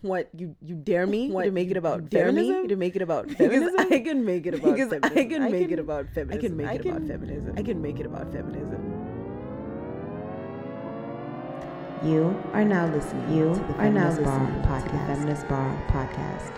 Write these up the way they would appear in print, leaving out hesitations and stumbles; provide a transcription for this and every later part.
What you dare me What to make it about dare me feminism? to make it about Because feminism? I can make it about Because feminism. I can make it about I can feminism. make it about feminism. I can make it about feminism. You are now listening to the Feminist Bar Podcast. Feminist Bar Podcast.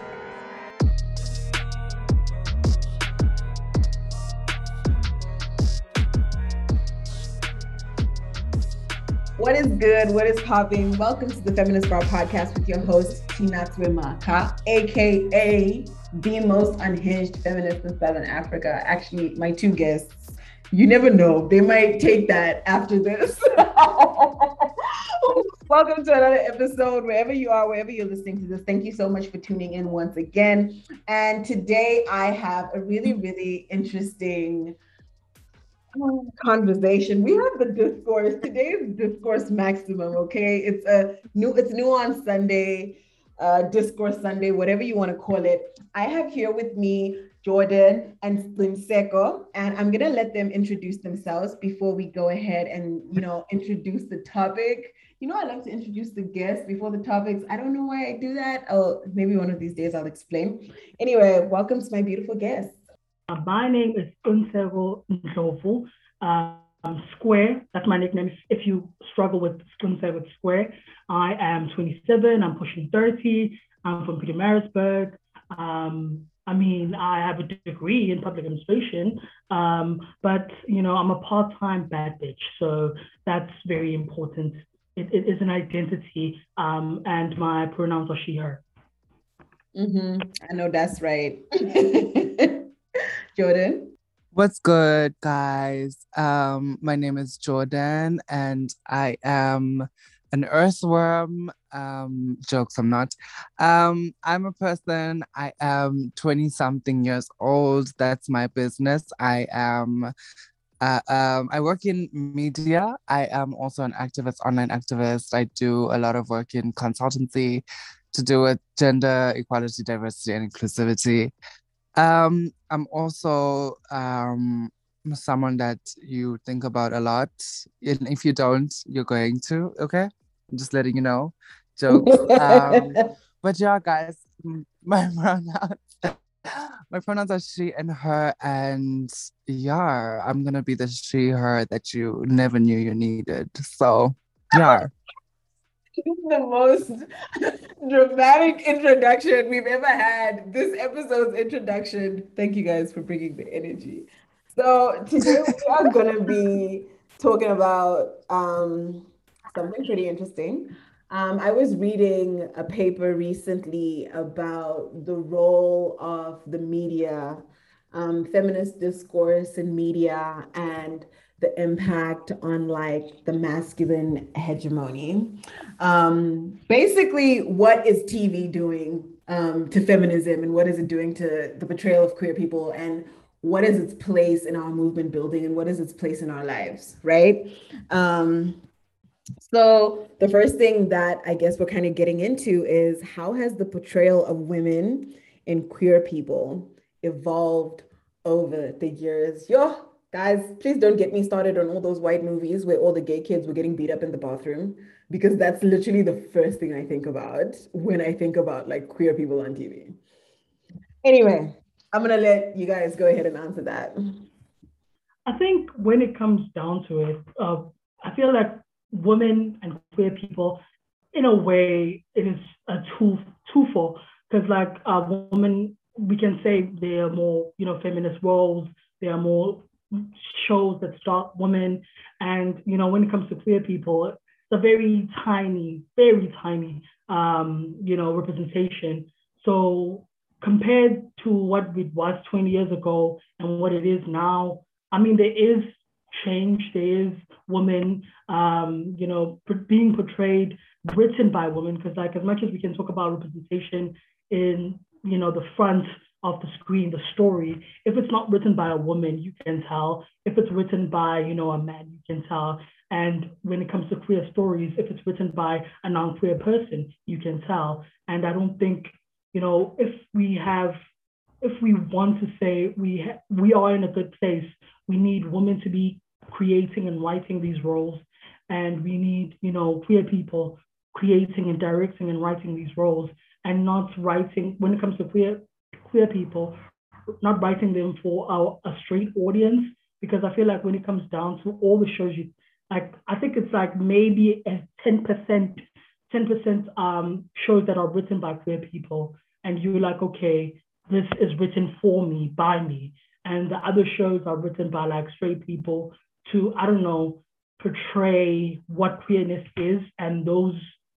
What is good? What is popping? Welcome to the Feminist Bar Podcast with your host, Tina Twimaka, aka the most unhinged feminist in Southern Africa. Actually, my two guests, you never know, they might take that after this. Welcome to another episode, wherever you are, wherever you're listening to this. Thank you so much for tuning in once again. And today I have a really interesting conversation. We have the discourse. Today is discourse maximum. Okay, it's new on Sunday, discourse Sunday, whatever you want to call it. I have here with me Jordan and Slinseko, and I'm gonna let them introduce themselves before we go ahead and introduce the topic. I love to introduce the guests before the topics. I don't know why I do that. Oh, maybe one of these days I'll explain. Anyway, welcome to my beautiful guests. My name is Unsego Ndlovu. Square, that's my nickname. If you struggle with Unsego Square, I am 27, I'm pushing 30, I'm from Pietermaritzburg. I have a degree in public administration, but I'm a part-time bad bitch, so that's very important. It is an identity, and my pronouns are she, her. I know that's right. Jordan? What's good, guys? My name is Jordan, and I am an earthworm. Jokes, I'm not. I'm a person. I am 20-something years old. That's my business. I work in media. I am also an activist, online activist. I do a lot of work in consultancy to do with gender equality, diversity, and inclusivity. I'm also someone that you think about a lot. And if you don't, you're going to, okay? I'm just letting you know. Jokes. But yeah, guys, my pronouns my pronouns are she and her, and yeah, I'm gonna be the she, her that you never knew you needed. So yeah. The most dramatic introduction we've ever had. This episode's introduction. Thank you guys for bringing the energy. So today we are going to be talking about something pretty interesting. I was reading a paper recently about the role of the media, feminist discourse in media, and the impact on like the masculine hegemony. Basically, what is TV doing to feminism, and what is it doing to the portrayal of queer people, and what is its place in our movement building, and what is its place in our lives, right? So the first thing that I guess we're kind of getting into is how has the portrayal of women and queer people evolved over the years? Yo, guys, please don't get me started on all those white movies where all the gay kids were getting beat up in the bathroom, because that's literally the first thing I think about when I think about like queer people on TV. Anyway, I'm gonna let you guys go ahead and answer that. I think when it comes down to it, I feel like women and queer people, in a way, it is a twofold. Because like women, we can say they are more, feminist roles. There are more shows that start women, and when it comes to queer people, it's a very tiny, representation. So compared to what it was 20 years ago and what it is now, I mean, there is change. There is women, being portrayed, written by women. Because, like, as much as we can talk about representation in, the front of the screen, the story, if it's not written by a woman, you can tell. If it's written by, a man, you can tell. And when it comes to queer stories, if it's written by a non-queer person, you can tell. And I don't think, if we want to say we are in a good place, we need women to be creating and writing these roles, and we need queer people creating and directing and writing these roles, and not writing, when it comes to queer people, not writing them for a straight audience. Because I feel like when it comes down to all the shows, you like, I think it's like maybe a 10% shows that are written by queer people, and you're like, okay, this is written for me, by me. And the other shows are written by like straight people to, I don't know, portray what queerness is, and those,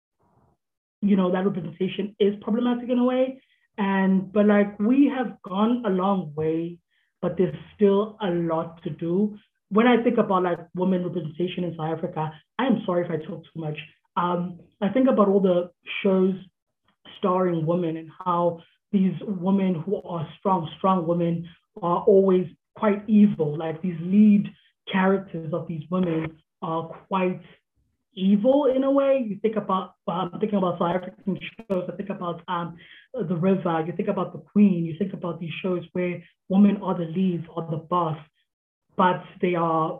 that representation is problematic in a way. But like, we have gone a long way, but there's still a lot to do. When I think about like women representation in South Africa, I am sorry if I talk too much. I think about all the shows starring women and how these women who are strong women are always quite evil. Like, these lead characters of these women are quite evil in a way. You think about, I'm thinking about South African shows. I think about The River. You think about The Queen. You think about these shows where women are the leads or the boss, but they are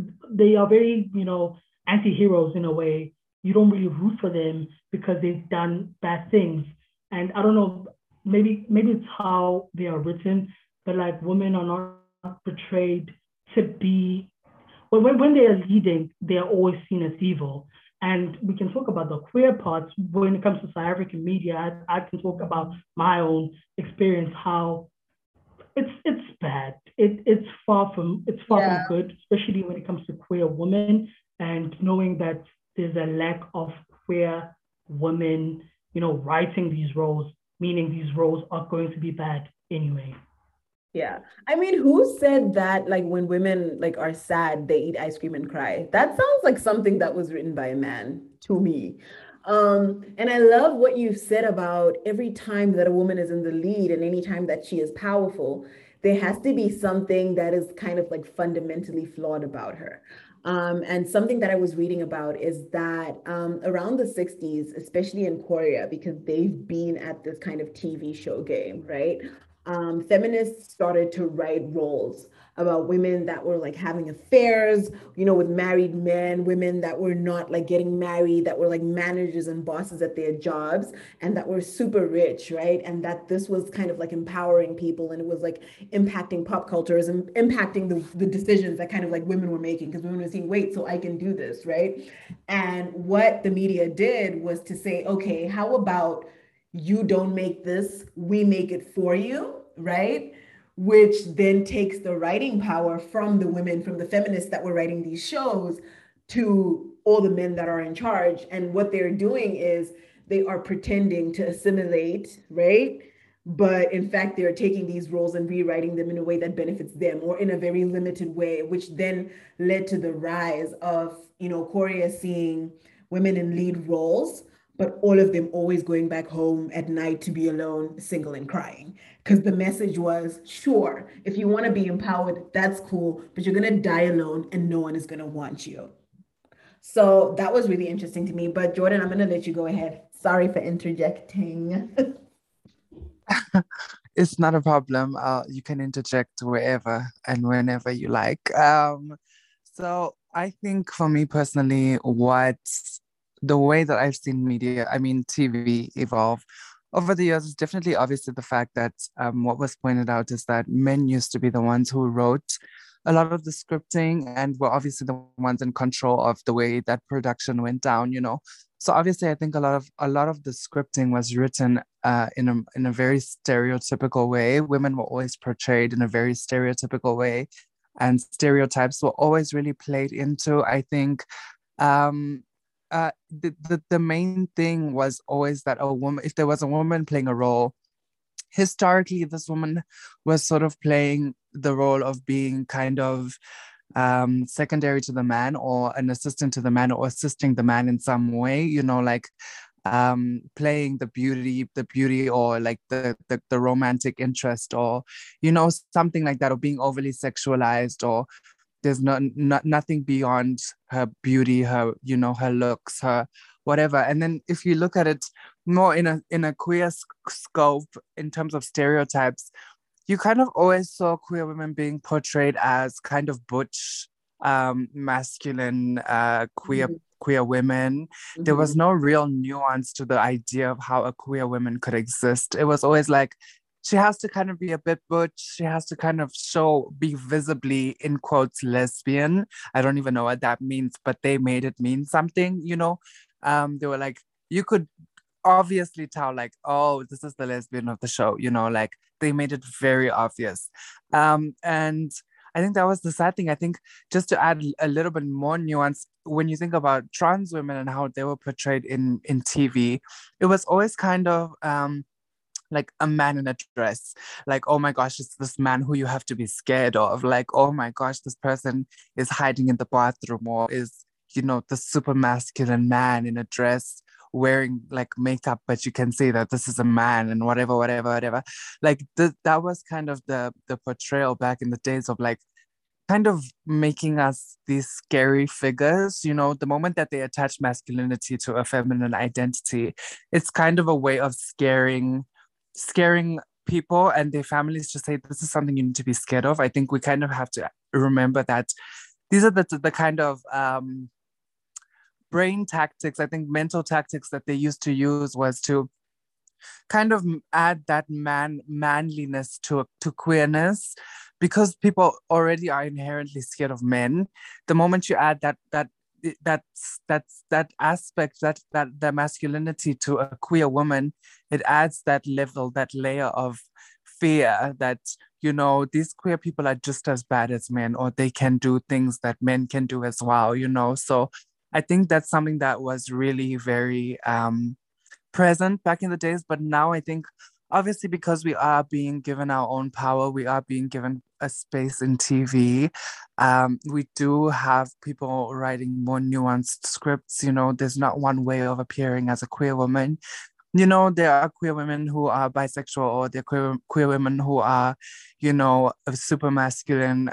very, anti-heroes in a way. You don't really root for them because they've done bad things. And I don't know, maybe it's how they are written, but like, women are not portrayed to be, when they are leading, they are always seen as evil. And we can talk about the queer parts when it comes to South African media. I can talk about my own experience, how it's bad. It's far from good, especially when it comes to queer women, and knowing that there's a lack of queer women, writing these roles, meaning these roles are going to be bad anyway. Yeah. I mean, who said that, like, when women like are sad, they eat ice cream and cry? That sounds like something that was written by a man to me. And I love what you said about every time that a woman is in the lead and any time that she is powerful, there has to be something that is kind of like fundamentally flawed about her. And something that I was reading about is that around the 60s, especially in Korea, because they've been at this kind of TV show game, right? Feminists started to write roles about women that were like having affairs, with married men, women that were not like getting married, that were like managers and bosses at their jobs, and that were super rich, right? And that this was kind of like empowering people, and it was like impacting pop cultures and impacting the decisions that kind of like women were making, because women were saying, wait, so I can do this, right? And what the media did was to say, okay, how about you don't make this, we make it for you, right? Which then takes the writing power from the women, from the feminists that were writing these shows, to all the men that are in charge. And what they're doing is they are pretending to assimilate, right? But in fact, they're taking these roles and rewriting them in a way that benefits them, or in a very limited way, which then led to the rise of, Korea seeing women in lead roles, but all of them always going back home at night to be alone, single, and crying. Because the message was, sure, if you want to be empowered, that's cool, but you're going to die alone and no one is going to want you. So that was really interesting to me. But Jordan, I'm going to let you go ahead. Sorry for interjecting. It's not a problem. You can interject wherever and whenever you like. So I think for me personally, the way that I've seen media, I mean TV, evolve over the years is definitely obviously the fact that what was pointed out is that men used to be the ones who wrote a lot of the scripting and were obviously the ones in control of the way that production went down, So obviously I think a lot of the scripting was written in a very stereotypical way. Women were always portrayed in a very stereotypical way, and stereotypes were always really played into. I think the main thing was always that a woman, if there was a woman playing a role, historically this woman was sort of playing the role of being kind of secondary to the man, or an assistant to the man, or assisting the man in some way, like playing the beauty, or like the romantic interest, or something like that, or being overly sexualized, or there's nothing beyond her beauty, her her looks, her whatever. And then if you look at it more in a queer scope in terms of stereotypes, you kind of always saw queer women being portrayed as kind of butch, masculine, queer queer women. There was no real nuance to the idea of how a queer woman could exist. It was always like, she has to kind of be a bit butch. She has to kind of be visibly, in quotes, lesbian. I don't even know what that means, but they made it mean something, you know? They were like, you could obviously tell, like, oh, this is the lesbian of the show, you know, like they made it very obvious. And I think that was the sad thing. I think just to add a little bit more nuance, when you think about trans women and how they were portrayed in TV, it was always kind of like a man in a dress, like, oh my gosh, it's this man who you have to be scared of, like, oh my gosh, this person is hiding in the bathroom, or is, you know, the super masculine man in a dress wearing like makeup, but you can see that this is a man, and whatever. Like that was kind of the portrayal back in the days of like kind of making us these scary figures. You know, the moment that they attach masculinity to a feminine identity, it's kind of a way of scaring people and their families, to say this is something you need to be scared of. I think we kind of have to remember that these are the kind of brain tactics, I think mental tactics that they used to use, was to kind of add that manliness to queerness, because people already are inherently scared of men. The moment you add that aspect, that the masculinity to a queer woman, it adds that level, that layer of fear that, you know, these queer people are just as bad as men, or they can do things that men can do as well, you know. So I think that's something that was really very present back in the days. But now I think, obviously, because we are being given our own power, we are being given a space in TV. We do have people writing more nuanced scripts. You know, there's not one way of appearing as a queer woman. You know, there are queer women who are bisexual, or there are queer women who are, you know, super masculine.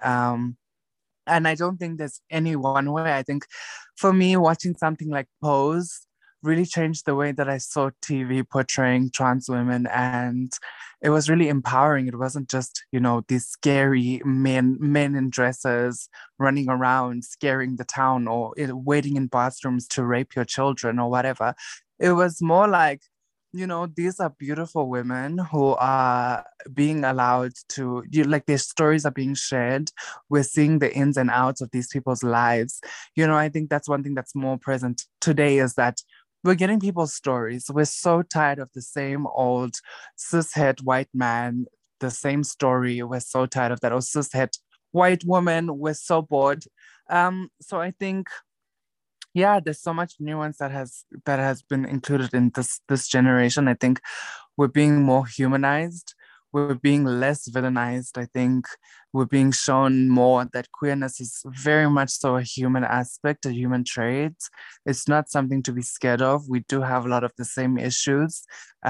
And I don't think there's any one way. I think for me, watching something like Pose really changed the way that I saw TV portraying trans women. And it was really empowering. It wasn't just, you know, these scary men in dresses running around, scaring the town, or waiting in bathrooms to rape your children or whatever. It was more like, you know, these are beautiful women who are being allowed to, like, their stories are being shared. We're seeing the ins and outs of these people's lives. You know, I think that's one thing that's more present today, is that we're getting people's stories. We're so tired of the same old cishet white man, the same story. We're so tired of that. Or cishet white woman. We're so bored. So I think, yeah, there's so much nuance that has been included in this generation. I think we're being more humanized. We're being less villainized. I think we're being shown more that queerness is very much so a human aspect, a human trait. It's not something to be scared of. We do have a lot of the same issues,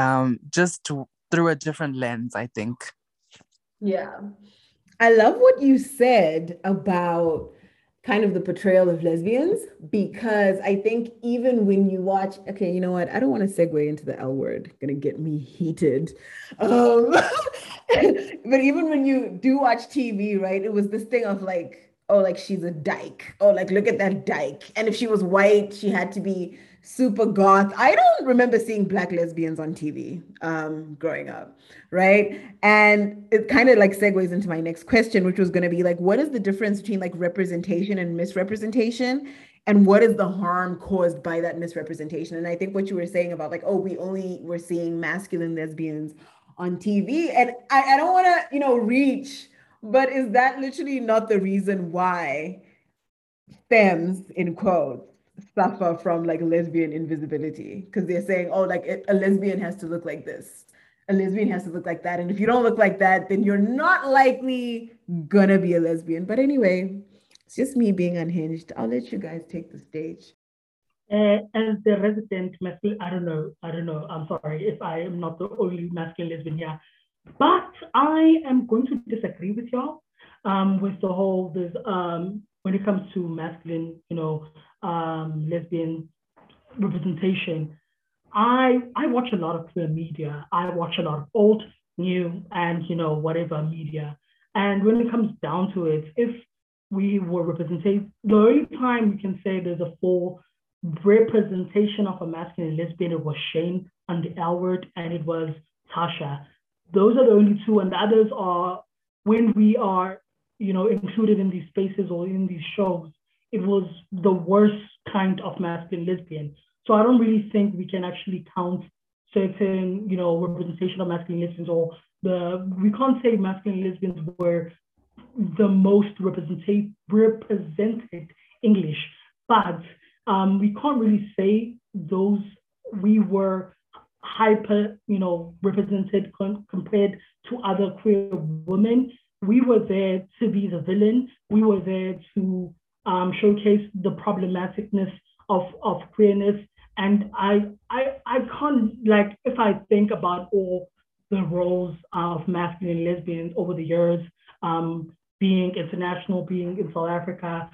through a different lens, I think. Yeah. I love what you said about kind of the portrayal of lesbians, because I think even when you watch, okay, you know what? I don't want to segue into the L word, gonna get me heated. But even when you do watch TV, right, it was this thing of like, oh, like she's a dyke. Oh, like look at that dyke. And if she was white, she had to be super goth. I don't remember seeing Black lesbians on TV growing up, right? And it kind of like segues into my next question, which was going to be like, what is the difference between like representation and misrepresentation? And what is the harm caused by that misrepresentation? And I think what you were saying about like, oh, we only were seeing masculine lesbians on TV. And I don't want to, you know, reach, but is that literally not the reason why femmes, in quotes, suffer from like lesbian invisibility? Because they're saying, oh, like a lesbian has to look like this, a lesbian has to look like that, and if you don't look like that, then you're not likely gonna be a lesbian. But anyway, it's just me being unhinged. I'll let you guys take the stage. As the resident masculine, I don't know. I'm sorry if I am not the only masculine lesbian here, but I am going to disagree with y'all with the whole this when it comes to masculine, you know, lesbian representation. I watch a lot of queer media. I watch a lot of old, new, and, you know, whatever media. And when it comes down to it, if we were represented, the only time we can say there's a full representation of a masculine lesbian, it was Shane on the L Word, and it was Tasha. Those are the only two, and the others are when we are, included in these spaces or in these shows, it was the worst kind of masculine lesbian. So I don't really think we can actually count certain, representation of masculine lesbians, or we can't say masculine lesbians were the most represented English, but we can't really say those we were hyper, represented compared to other queer women. We were there to be the villain. We were there to showcase the problematicness of queerness. And I can't, if I think about all the roles of masculine lesbians over the years, being international, being in South Africa,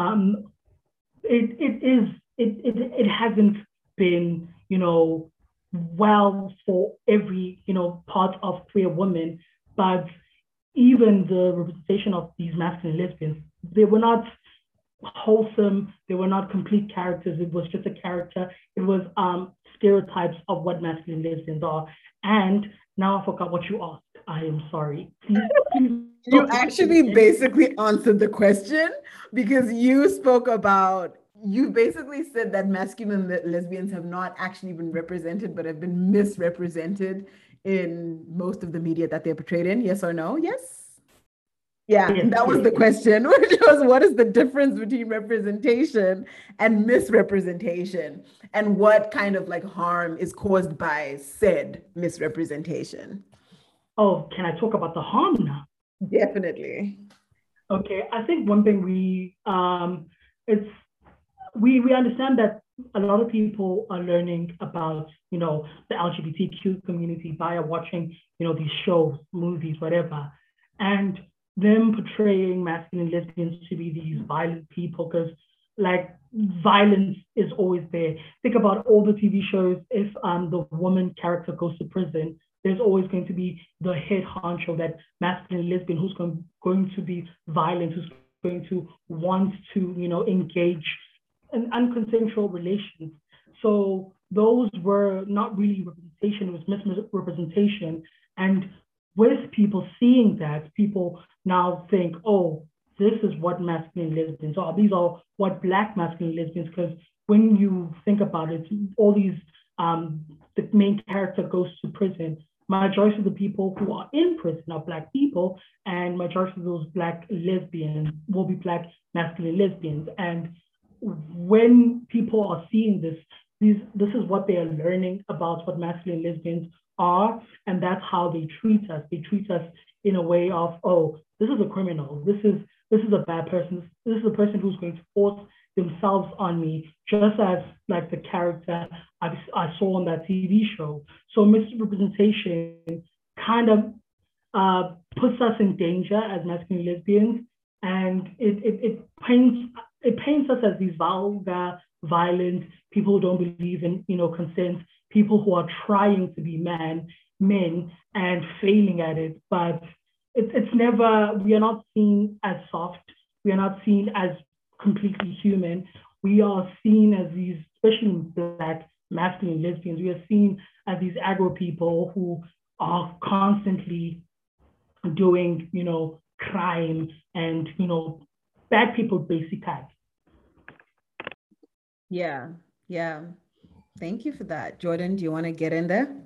it hasn't been, well for every, part of queer women, but even the representation of these masculine lesbians, they were not wholesome, they were not complete characters. It was just a character. It was stereotypes of what masculine lesbians are. And now I forgot what you asked. I am sorry. Please. You actually basically answered the question, because you basically said that masculine lesbians have not actually been represented, but have been misrepresented in most of the media that they're portrayed in. Yes or no? Yes. Yeah, yes, that was the question, which was, what is the difference between representation and misrepresentation? And what kind of harm is caused by said misrepresentation? Oh, can I talk about the harm now? Definitely. Okay, I think one thing we understand that a lot of people are learning about, the LGBTQ community via watching, these shows, movies, whatever. And them portraying masculine lesbians to be these violent people, because violence is always there. Think about all the TV shows. If the woman character goes to prison, there's always going to be the head honcho, that masculine lesbian who's going to be violent, who's going to want to, engage in unconsensual relations. So those were not really representation, it was misrepresentation. And with people seeing that, people now think, oh, this is what masculine lesbians are. These are what Black masculine lesbians, because when you think about it, all these, the main character goes to prison. Majority of the people who are in prison are Black people, and majority of those Black lesbians will be Black masculine lesbians. And when people are seeing this is what they are learning about what masculine lesbians are, and that's how they treat us. They treat us in a way of, oh, this is a criminal, this is a bad person, this is a person who's going to force themselves on me, just as the character I saw on that TV show. So misrepresentation kind of puts us in danger as masculine lesbians, and it paints us as these vulgar, violent people who don't believe in consent, people who are trying to be men and failing at it. But it's never, we are not seen as soft, we are not seen as completely human. We are seen as these, especially Black masculine lesbians, we are seen as these aggro people who are constantly doing crime and bad people basically. Yeah. Thank you for that. Jordan, do you want to get in there?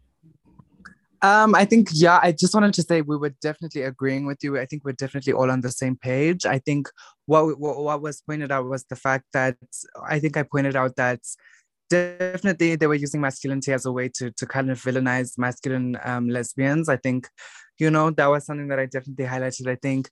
I think, yeah, I just wanted to say we were definitely agreeing with you. I think we're definitely all on the same page. I think what was pointed out was the fact that I think I pointed out that definitely they were using masculinity as a way to kind of villainize masculine lesbians. I think, that was something that I definitely highlighted. I think,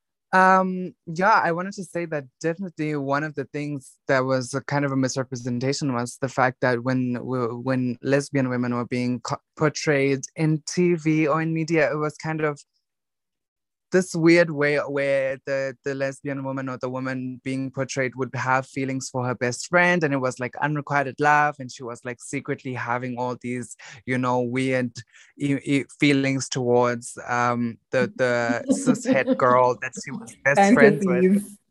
I wanted to say that definitely one of the things that was a kind of a misrepresentation was the fact that when lesbian women were being portrayed in TV or in media, it was kind of this weird way where the lesbian woman or the woman being portrayed would have feelings for her best friend, and it was unrequited love, and she was secretly having all these weird feelings towards the cishet girl that she was best friends with.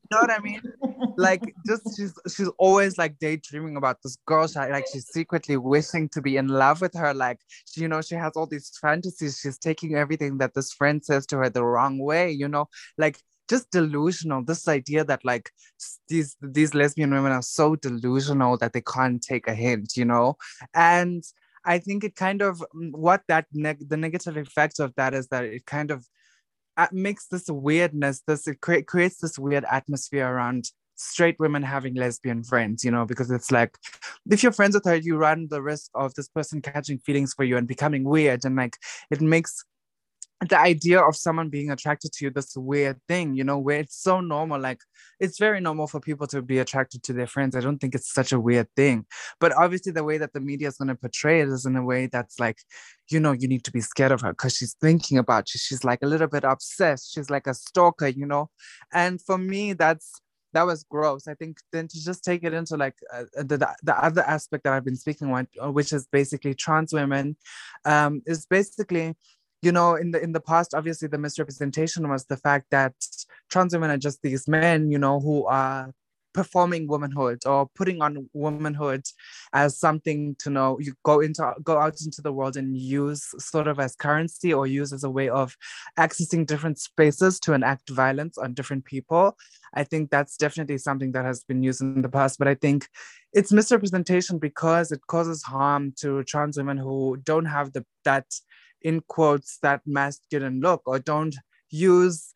know what I mean? Like, just she's always like daydreaming about this girl. She's secretly wishing to be in love with her. Like, she has all these fantasies. She's taking everything that this friend says to her the wrong way, like just delusional. This idea that like these lesbian women are so delusional that they can't take a hint, and I think it kind of what that the negative effect of that is that it kind of makes this weirdness, creates this weird atmosphere around straight women having lesbian friends, because it's like if you're friends with her, you run the risk of this person catching feelings for you and becoming weird, and like it makes the idea of someone being attracted to you this weird thing, where it's so normal. Like it's very normal for people to be attracted to their friends. I don't think it's such a weird thing, but obviously the way that the media is going to portray it is in a way that's like, you need to be scared of her because she's thinking about you. She's like a little bit obsessed. She's like a stalker, and for me that was gross. I think then to just take it into like the other aspect that I've been speaking on, which is basically trans women, is basically, in the past, obviously the misrepresentation was the fact that trans women are just these men, who are performing womanhood or putting on womanhood as something to know. You go out into the world and use sort of as currency or use as a way of accessing different spaces to enact violence on different people. I think that's definitely something that has been used in the past, but I think it's misrepresentation because it causes harm to trans women who don't have that in quotes that masculine look, or don't use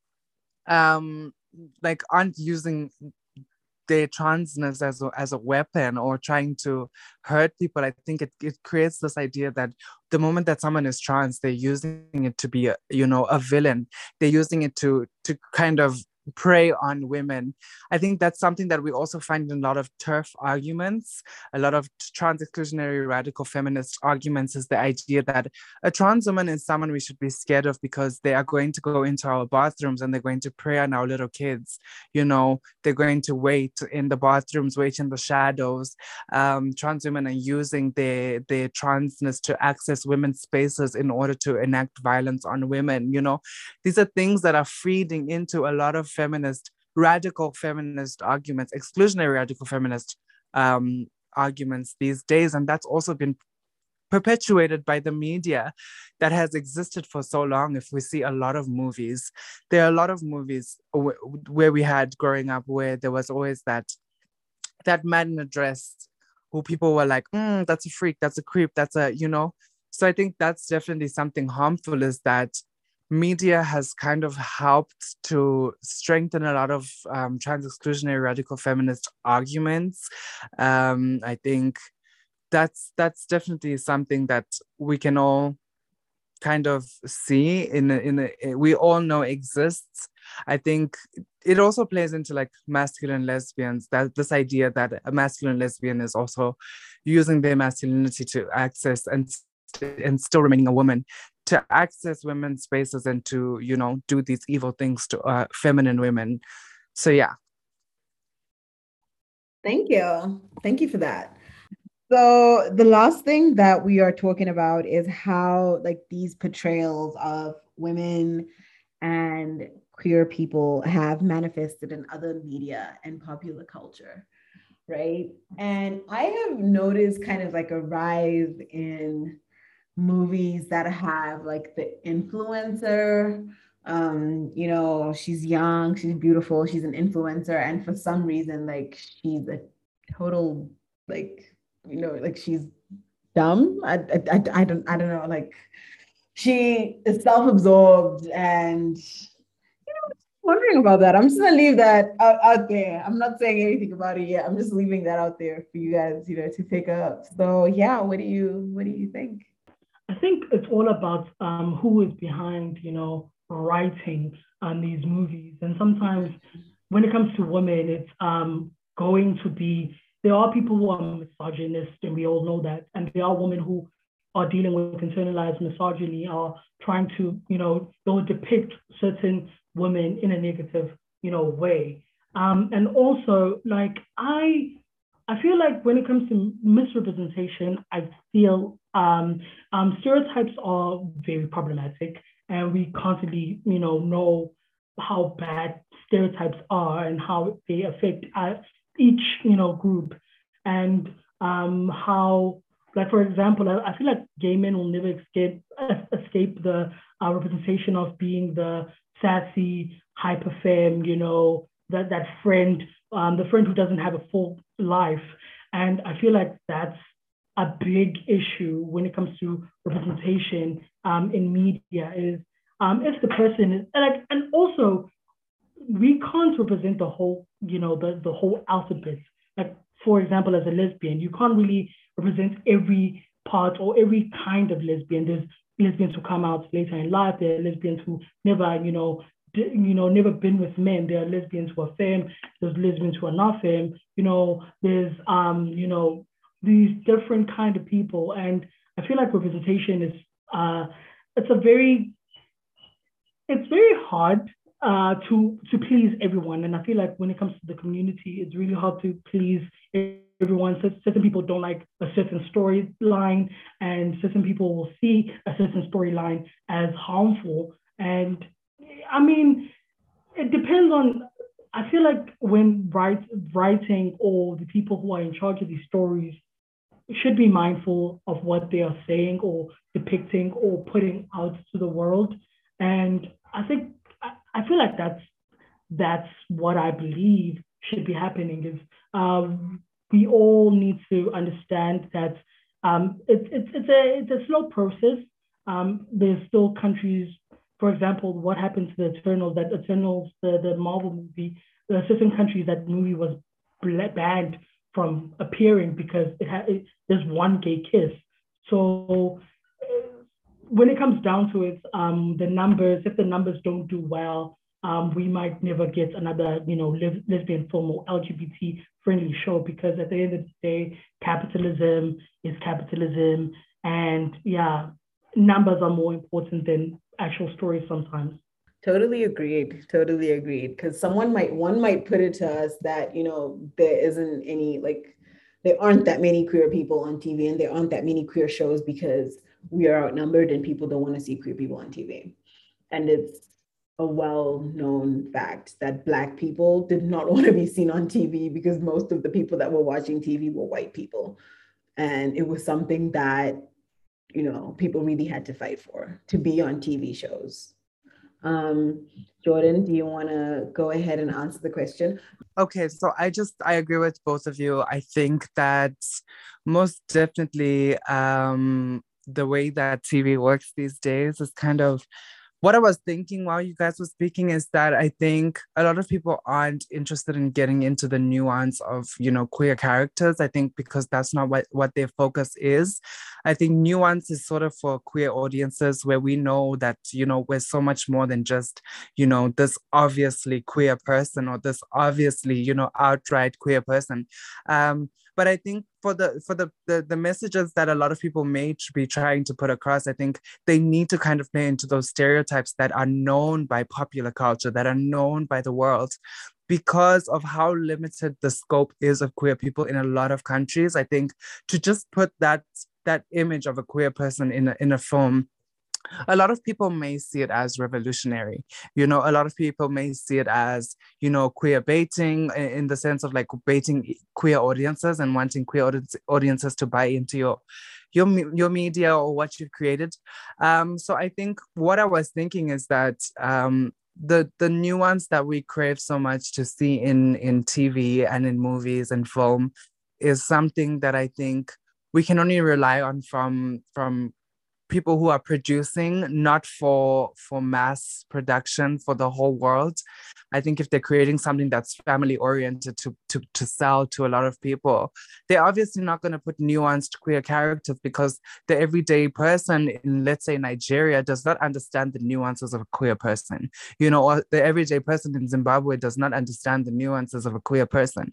like aren't using their transness as a weapon or trying to hurt people. I think it creates this idea that the moment that someone is trans, they're using it to be a villain. They're using it to kind of prey on women. I think that's something that we also find in a lot of TERF arguments, a lot of trans exclusionary radical feminist arguments, is the idea that a trans woman is someone we should be scared of because they are going to go into our bathrooms and they're going to prey on our little kids. They're going to wait in the bathrooms, wait in the shadows. Trans women are using their transness to access women's spaces in order to enact violence on women. These are things that are feeding into a lot of radical feminist arguments, exclusionary radical feminist arguments these days. And that's also been perpetuated by the media that has existed for so long. If we see a lot of movies, there are a lot of movies where we had growing up where there was always that man in a dress who people were like, that's a freak, that's a creep, that's a, So I think that's definitely something harmful, is that media has kind of helped to strengthen a lot of trans exclusionary radical feminist arguments. I think that's definitely something that we can all kind of see we all know exists. I think it also plays into like masculine lesbians, that this idea that a masculine lesbian is also using their masculinity to access and still remaining a woman, to access women's spaces and to do these evil things to feminine women. So yeah. Thank you for that. So the last thing that we are talking about is how like these portrayals of women and queer people have manifested in other media and popular culture, right? And I have noticed kind of like a rise in movies that have like the influencer, she's young, she's beautiful, she's an influencer, and for some reason like she's a total like like she's dumb. I don't know, like she is self-absorbed, and wondering about that. I'm just gonna leave that out there. I'm not saying anything about it yet. I'm just leaving that out there for you guys, to pick up. So yeah, what do you think? I think it's all about who is behind, writing on these movies. And sometimes when it comes to women, it's going to be, there are people who are misogynist, and we all know that. And there are women who are dealing with internalized misogyny, are trying to, they'll depict certain women in a negative, way. And also, like, I feel like when it comes to misrepresentation, I feel stereotypes are very problematic, and we constantly, know how bad stereotypes are and how they affect each, group, and how, like, for example, I feel like gay men will never escape the representation of being the sassy, hyper femme, that friend, the friend who doesn't have a full life. And I feel like that's a big issue when it comes to representation in media, is if the person is like, and also we can't represent the whole, the whole alphabet. Like, for example, as a lesbian, you can't really represent every part or every kind of lesbian. There's lesbians who come out later in life. There are lesbians who never, never been with men. There are lesbians who are femme. There's lesbians who are not femme. There's these different kind of people, and I feel like representation is it's very hard to please everyone. And I feel like when it comes to the community, it's really hard to please everyone. So certain people don't like a certain storyline, and certain people will see a certain storyline as harmful. And I mean, it depends on, I feel like when writing, or the people who are in charge of these stories should be mindful of what they are saying or depicting or putting out to the world. And I feel like that's what I believe should be happening, is we all need to understand that it's a slow process. There's still countries, for example, what happened to the Eternals, the Marvel movie, there are certain countries that movie was banned from appearing because there's one gay kiss. So when it comes down to it, if the numbers don't do well, we might never get another, lesbian film or LGBT friendly show, because at the end of the day, capitalism is capitalism, and yeah, numbers are more important than actual stories sometimes. Totally agreed. Totally agreed. Because one might put it to us that, there isn't any, like, there aren't that many queer people on TV, and there aren't that many queer shows because we are outnumbered and people don't want to see queer people on TV. And it's a well-known fact that Black people did not want to be seen on TV because most of the people that were watching TV were white people. And it was something that, people really had to fight for, to be on TV shows. Jordan, do you want to go ahead and answer the question? Okay, so I agree with both of you. I think that most definitely the way that TV works these days is kind of what I was thinking while you guys were speaking, is that I think a lot of people aren't interested in getting into the nuance of, queer characters. I think because that's not what their focus is. I think nuance is sort of for queer audiences where we know that, we're so much more than just, this obviously queer person or this obviously, outright queer person. But I think for the messages that a lot of people may be trying to put across, I think they need to kind of play into those stereotypes that are known by popular culture, that are known by the world. Because of how limited the scope is of queer people in a lot of countries, I think to just put that image of a queer person in a film, a lot of people may see it as revolutionary. A lot of people may see it as, queer baiting, in the sense of like baiting queer audiences and wanting queer audiences to buy into your media or what you've created. So I think what I was thinking is that the nuance that we crave so much to see in TV and in movies and film is something that I think we can only rely on from people who are producing, not for mass production for the whole world. I think if they're creating something that's family oriented to sell to a lot of people, they're obviously not going to put nuanced queer characters, because the everyday person in, let's say, Nigeria does not understand the nuances of a queer person, or the everyday person in Zimbabwe does not understand the nuances of a queer person,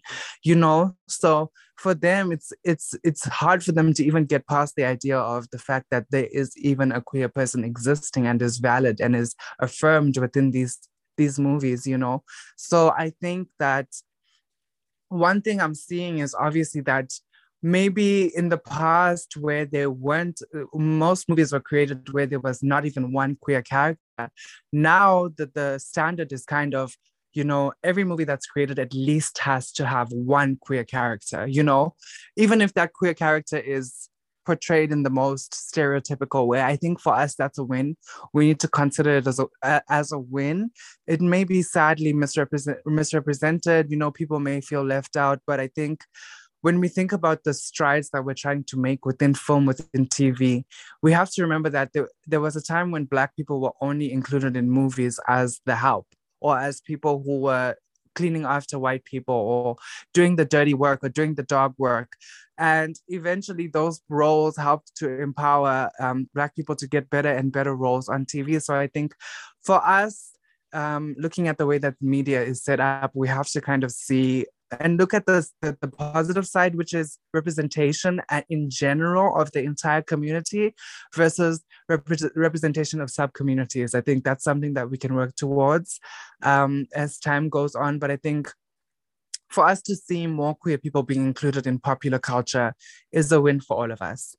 so for them, it's hard for them to even get past the idea of the fact that there is even a queer person existing and is valid and is affirmed within these movies, So I think that one thing I'm seeing is obviously that maybe in the past where there weren't, most movies were created where there was not even one queer character. Now that the standard is kind of, every movie that's created at least has to have one queer character, even if that queer character is portrayed in the most stereotypical way. I think for us, that's a win. We need to consider it as a win. It may be sadly misrepresented, people may feel left out, but I think when we think about the strides that we're trying to make within film, within TV, we have to remember that there was a time when Black people were only included in movies as the help, or as people who were cleaning after white people, or doing the dirty work, or doing the dog work. And eventually those roles helped to empower Black people to get better and better roles on TV. So I think for us, looking at the way that media is set up, we have to kind of see and look at the positive side, which is representation in general of the entire community versus representation of sub-communities. I think that's something that we can work towards as time goes on. But I think for us to see more queer people being included in popular culture is a win for all of us.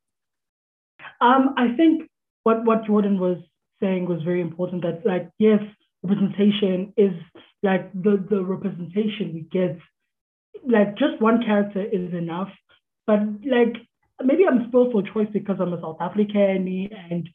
I think what Jordan was saying was very important, that like, yes, representation is like the representation we get, like just one character is enough. But like, maybe I'm spoiled for choice because I'm a South African, and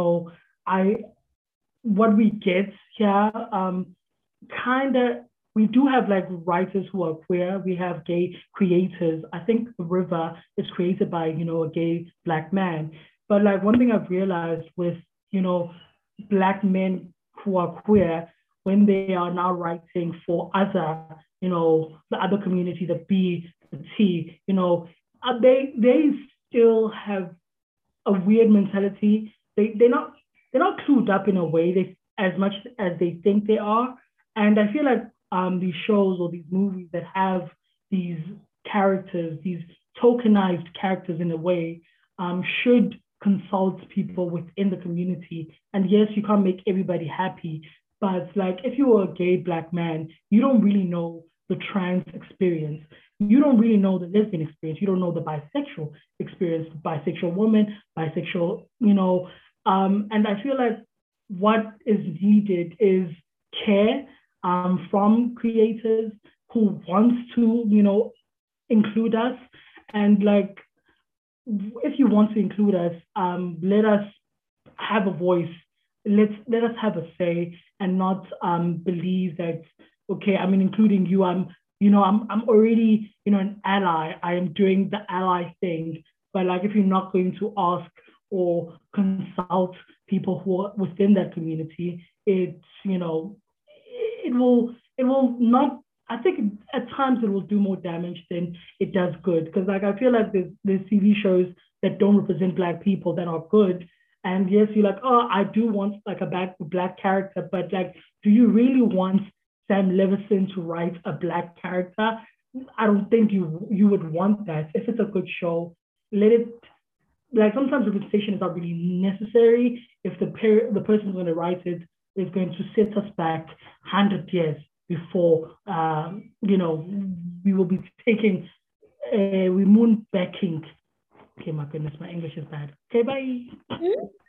what we get here, kind of, we do have like writers who are queer. We have gay creators. I think The River is created by, a gay Black man. But like, one thing I've realized with, Black men who are queer, when they are now writing for other, the other community, the B, the T, they still have a weird mentality. They're not clued up in a way as much as they think they are. And I feel like these shows or these movies that have these characters, these tokenized characters in a way, should consult people within the community. And yes, you can't make everybody happy, but like, if you were a gay Black man, you don't really know the trans experience. You don't really know the lesbian experience. You don't know the bisexual experience, bisexual woman, bisexual, and I feel like what is needed is care from creators who wants to, include us. And like, if you want to include us, let us have a voice. Let us have a say, and not believe that, okay, I mean, including you, I'm already, an ally. I am doing the ally thing. But like, if you're not going to ask or consult people who are within that community, it will not. I think at times it will do more damage than it does good. Because like, I feel like there's TV shows that don't represent Black people that are good. And yes, you're like, oh, I do want like a Black character, but like, do you really want Sam Levinson to write a Black character? I don't think you would want that. If it's a good show, let it. Like, sometimes representation is not really necessary if the person who's going to write it is going to set us back 100 years before, we will be taking, we moon backing. Okay, my goodness, my English is bad. Okay, bye.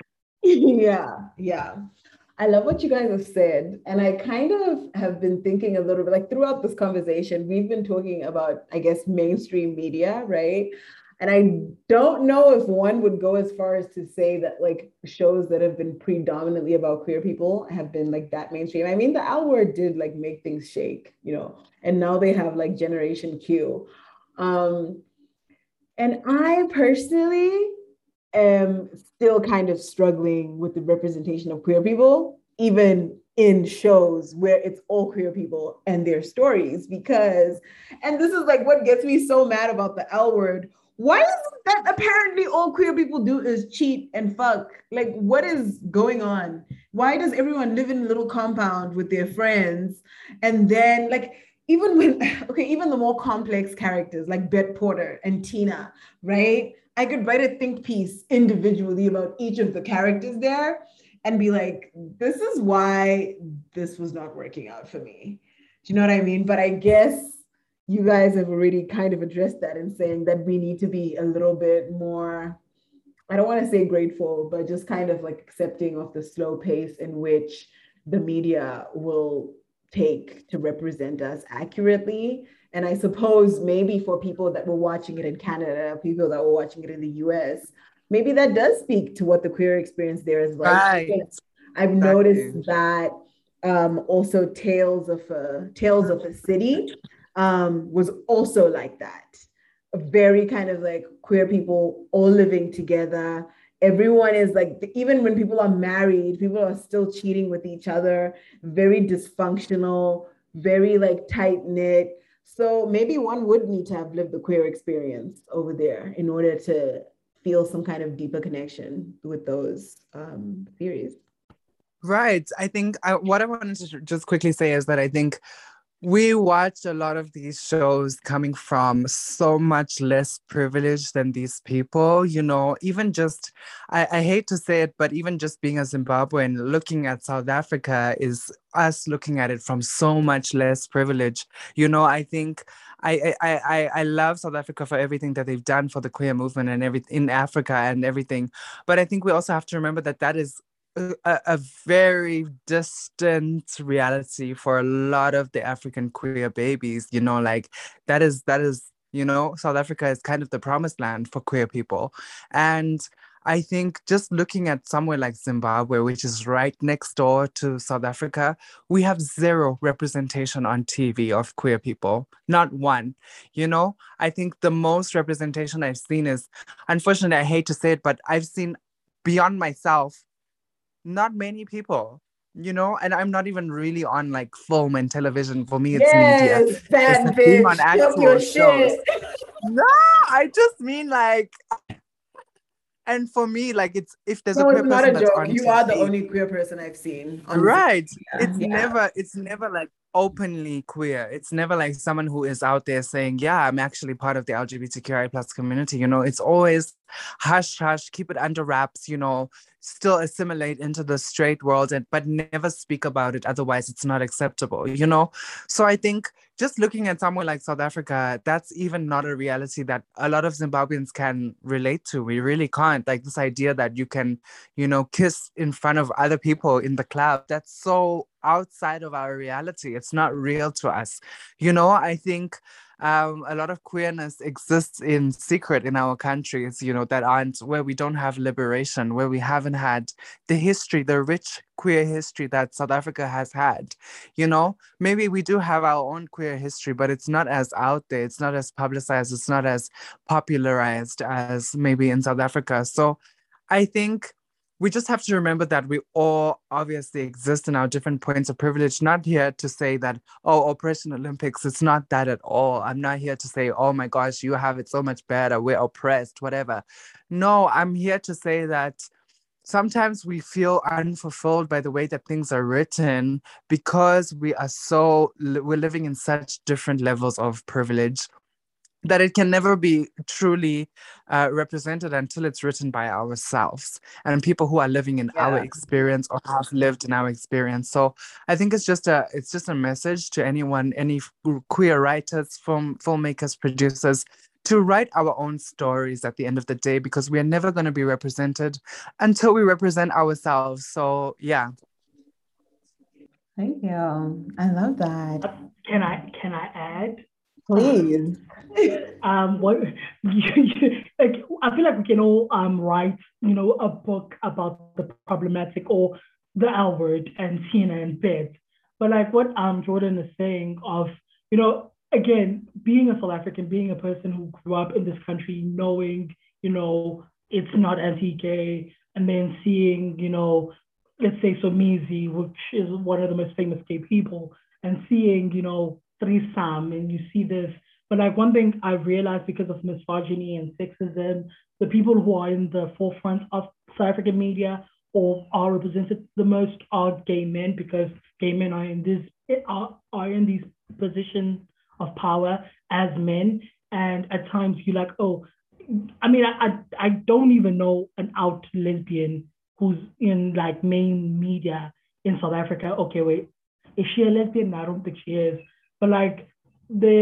Yeah. I love what you guys have said. And I kind of have been thinking a little bit, like, throughout this conversation, we've been talking about, I guess, mainstream media, right? And I don't know if one would go as far as to say that like shows that have been predominantly about queer people have been like that mainstream. I mean, the L Word did like make things shake, and now they have like Generation Q. And I personally am still kind of struggling with the representation of queer people, even in shows where it's all queer people and their stories, because, and this is like what gets me so mad about the L Word. Why is it that apparently all queer people do is cheat and fuck? Like, what is going on? Why does everyone live in a little compound with their friends? And then like, even the more complex characters like Bette Porter and Tina, right? I could write a think piece individually about each of the characters there and be like, this is why this was not working out for me. Do you know what I mean? But I guess you guys have already kind of addressed that in saying that we need to be a little bit more, I don't want to say grateful, but just kind of like accepting of the slow pace in which the media will take to represent us accurately. And I suppose maybe for people that were watching it in Canada, people that were watching it in the US, maybe that does speak to what the queer experience there is like. Right. I've Exactly. noticed that also Tales of a City was also like that. A very kind of like queer people all living together. Everyone is like, even when people are married, people are still cheating with each other, very dysfunctional, very like tight knit. So maybe one would need to have lived the queer experience over there in order to feel some kind of deeper connection with those theories. Right. I think what I wanted to just quickly say is that I think we watch a lot of these shows coming from so much less privilege than these people, you know, even just, I hate to say it, but even just being a Zimbabwean, looking at South Africa is us looking at it from so much less privilege. You know, I think I love South Africa for everything that they've done for the queer movement and everything in Africa and everything. But I think we also have to remember that that is a very distant reality for a lot of the African queer babies, you know, like that is, you know, South Africa is kind of the promised land for queer people. And I think just looking at somewhere like Zimbabwe, which is right next door to South Africa, we have zero representation on TV of queer people, not one. You know, I think the most representation I've seen is, unfortunately, I hate to say it, but I've seen beyond myself not many people, you know, and I'm not even really on like film and television. For me, it's media. Yes, It's fat being on bitch, talk your actual shows. shit. No, I just mean like, and for me, like if there's a No, queer it's not person a that's joke. on You are the TV, only queer person I've seen on right? media. Yeah. It's never like openly queer. It's never like someone who is out there saying, yeah, I'm actually part of the LGBTQI plus community. You know, it's always hush hush, keep it under wraps, you know, still assimilate into the straight world and but never speak about it. Otherwise it's not acceptable, you know? So I think just looking at somewhere like South Africa, that's even not a reality that a lot of Zimbabweans can relate to. We really can't. Like this idea that you can, you know, kiss in front of other people in the club, that's so outside of our reality. It's not real to us. You know, I think a lot of queerness exists in secret in our countries, you know, that aren't where we don't have liberation, where we haven't had the history, the rich queer history that South Africa has had. You know, maybe we do have our own queer history, but it's not as out there, it's not as publicized, it's not as popularized as maybe in South Africa. So I think we just have to remember that we all obviously exist in our different points of privilege. Not here to say that, oh, Operation Olympics, it's not that at all. I'm not here to say, oh my gosh, you have it so much better, we're oppressed, whatever. No, I'm here to say that sometimes we feel unfulfilled by the way that things are written because we're living in such different levels of privilege that it can never be truly represented until it's written by ourselves and people who are living in our experience or have lived in our experience. So I think it's just a message to anyone, any queer writers, filmmakers, producers, to write our own stories at the end of the day, because we are never going to be represented until we represent ourselves. So yeah. Thank you. I love that. Can I add? Please. What like I feel like we can all write, you know, a book about the problematic or the L word and Tina and Beth. But like what Jordan is saying of, you know, again, being a South African, being a person who grew up in this country, knowing, you know, it's not anti-gay, and then seeing, you know, let's say Somizi, which is one of the most famous gay people, and seeing, you know, threesome, and you see this. But like one thing I've realized because of misogyny and sexism, the people who are in the forefront of South African media or are represented the most are gay men, because gay men are in these positions of power as men. And at times you're like, oh, I mean, I don't even know an out lesbian who's in like main media in South Africa. Okay, wait, is she a lesbian? No, I don't think she is. But like, there's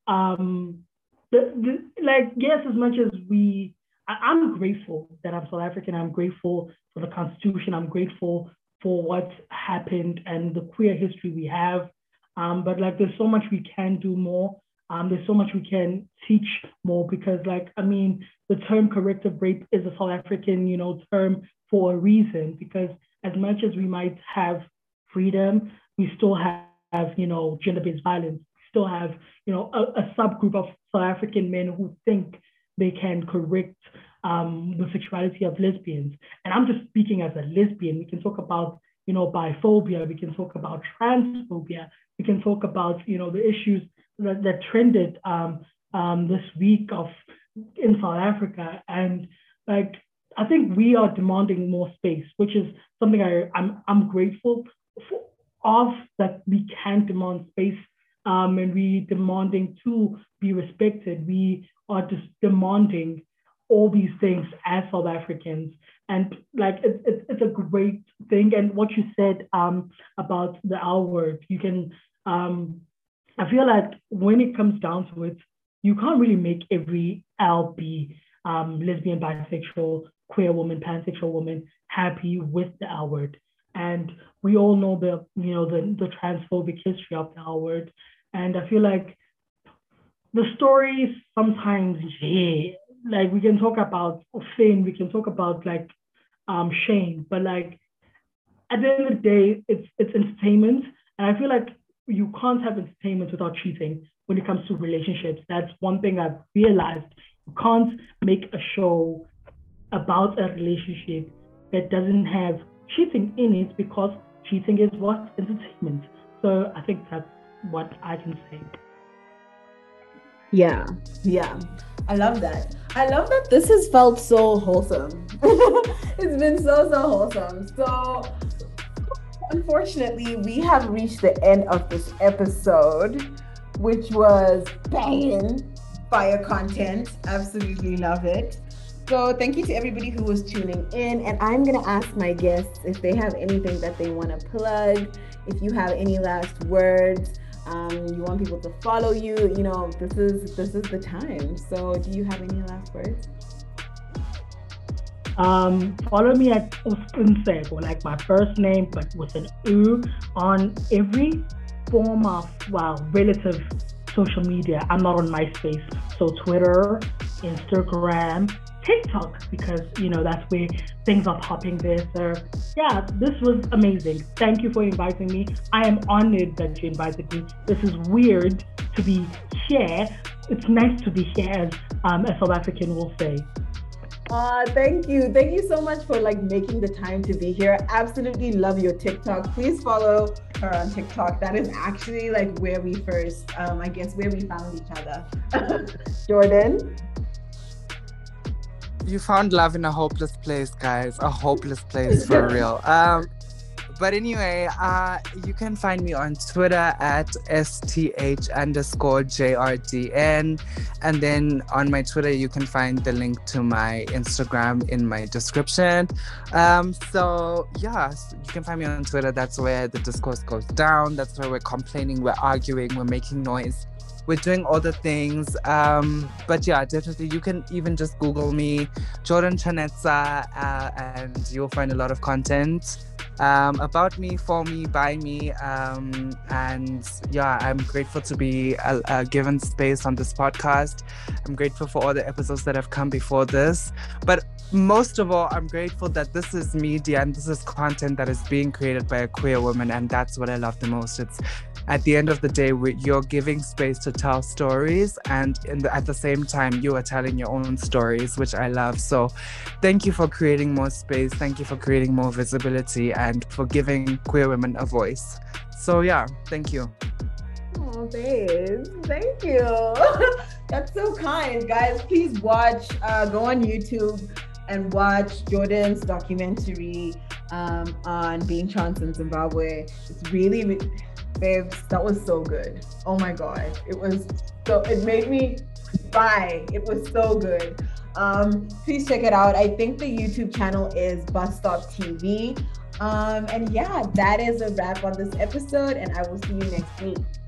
yes, as much as I'm grateful that I'm South African. I'm grateful for the Constitution. I'm grateful for what's happened and the queer history we have. But like, there's so much we can do more. There's so much we can teach more because, the term corrective rape is a South African, term for a reason. Because as much as we might have freedom, we still have gender-based violence. We still have, a subgroup of South African men who think they can correct the sexuality of lesbians. And I'm just speaking as a lesbian. We can talk about, biphobia. We can talk about transphobia. We can talk about, the issues that trended this week in South Africa. And I think we are demanding more space, which is something I'm grateful of, that we can demand space, and we demanding to be respected. We are just demanding all these things as South Africans. And it's a great thing. And what you said about the L word, you can, I feel like when it comes down to it, you can't really make every L be lesbian, bisexual, queer woman, pansexual woman happy with the L word. And we all know the transphobic history of the L word. And I feel like the stories sometimes, we can talk about fame, we can talk about shame, but at the end of the day, it's entertainment. And I feel like you can't have entertainment without cheating when it comes to relationships. That's one thing I've realized. You can't make a show about a relationship that doesn't have cheating in it, because cheating is what? Entertainment. So I think that's what I can say. Yeah. I love that. I love that this has felt so wholesome. It's been so wholesome. So unfortunately, we have reached the end of this episode, which was banging fire content. Absolutely love it. So thank you to everybody who was tuning in. And I'm going to ask my guests if they have anything that they want to plug, if you have any last words, you want people to follow you, this is the time. So do you have any last words? Follow me at Unsebo, like my first name, but with an U, on every form of, relative social media. I'm not on MySpace, so Twitter, Instagram, TikTok, because that's where things are popping there. So yeah, this was amazing. Thank you for inviting me. I am honored that you invited me. This is weird to be here. It's nice to be here, as a South African will say. Thank you so much for making the time to be here. Absolutely love your TikTok. Please follow her on TikTok. That is actually where we first where we found each other. Jordan? You found love in a hopeless place, guys. A hopeless place, for real. But anyway, you can find me on Twitter at STH_JRDN. And then on my Twitter, you can find the link to my Instagram in my description. So yeah, you can find me on Twitter. That's where the discourse goes down. That's where we're complaining, we're arguing, we're making noise. We're doing all the things. But yeah, definitely, you can even just Google me, Jordan Chanetsa, and you'll find a lot of content about me, for me, by me. And yeah, I'm grateful to be given space on this podcast. I'm grateful for all the episodes that have come before this. But most of all, I'm grateful that this is media and this is content that is being created by a queer woman. And that's what I love the most. It's at the end of the day, you're giving space to tell stories, and at the same time, you are telling your own stories, which I love. So thank you for creating more space. Thank you for creating more visibility and for giving queer women a voice. So yeah, thank you. Oh, babes, thank you. That's so kind. Guys, please watch, go on YouTube and watch Jordan's documentary on being trans in Zimbabwe. It's really, babes, that was so good. Oh my God. It made me cry. It was so good. Please check it out. I think the YouTube channel is Bus Stop TV. And yeah, that is a wrap on this episode, and I will see you next week.